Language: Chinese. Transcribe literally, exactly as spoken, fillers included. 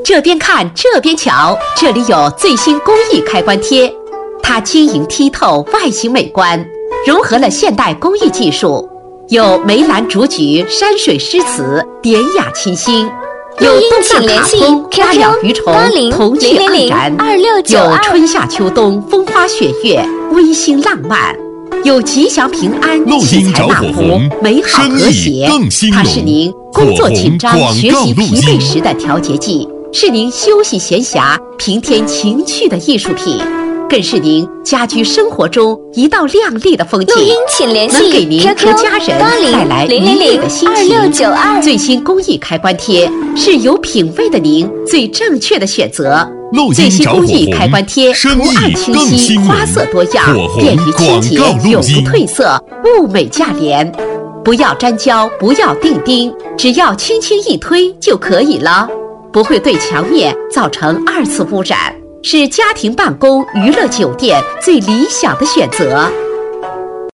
这边看这边瞧，这里有最新工艺开关贴，它晶莹剔透，外形美观，融合了现代工艺技术，有梅兰竹菊、山水诗词，典雅清新。有东藏卡通、花鸟鱼虫、童趣盎然，有春夏秋冬风花雪月，温馨浪漫。有吉祥平安、七彩纳福、美好和谐。它是您工作紧张、学习疲惫时的调节剂，是您休息闲暇、平添情趣的艺术品，更是您家居生活中一道亮丽的风景。 录音请联系能给您和家人带来愉悦的心情。最新工艺开关贴是有品位的您最正确的选择。最新工艺开关贴图案清晰，花色多样，便于清洁，永不褪色，物美价廉。不要粘胶，不要钉钉，只要轻轻一推就可以了，不会对墙面造成二次污染，是家庭办公、娱乐酒店最理想的选择。